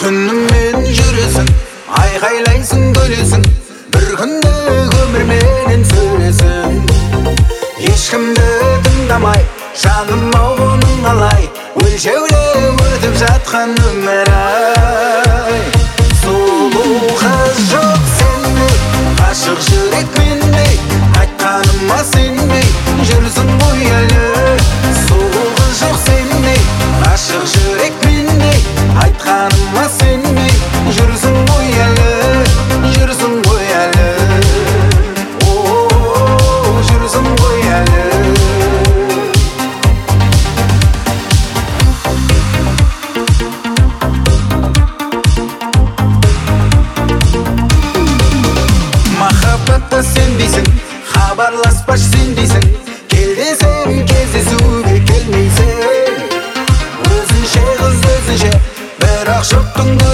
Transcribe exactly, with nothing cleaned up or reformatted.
түнімен жүресің, айқайлайсың, күлесің, бір күнде өмір менен сөйлесің. Ешкімді тыңдамай, жаным ау бұның қалай, өлшеулі өтіп жатқан өмір ай. Сұлу қыз жоқ сенде, ғашық жүрек менде, айтқаныма сенбей жүрсің ғой әлі. Сұлу қыз жоқ сенде, ғашық жүрек менде, айтқаныма сенбей жүрсің ғой әлі, жүрсің ғой әлі. О, жүрсің ғой әлі. Махаббатта сен дейсің, хабарласпаш сен дейсің, кел десем кездесуге келмейсің. Өзінше қыз өзінше, бірақ жұрттың